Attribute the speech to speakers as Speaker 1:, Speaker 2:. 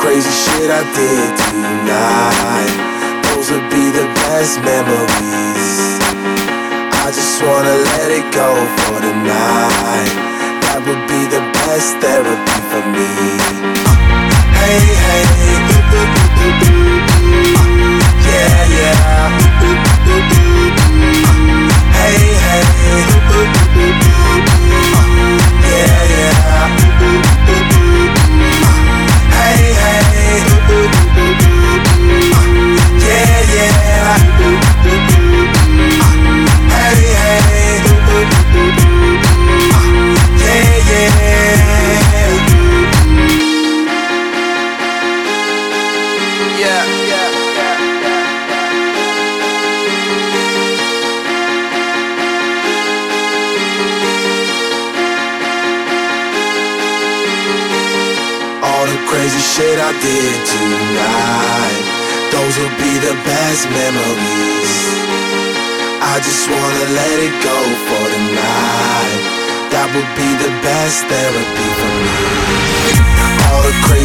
Speaker 1: crazy shit I did tonight, those would be the best memories. I just wanna let it go for the night. That would be the best therapy for me. Hey, hey, yeah, yeah. Hey, hey, yeah, yeah. Hey, hey, yeah, yeah. Hey, hey, yeah, yeah. Yeah, yeah. All the crazy shit I did tonight, those will be the best memories. I just wanna let it go for the night. That would be the best therapy for me. All the crazy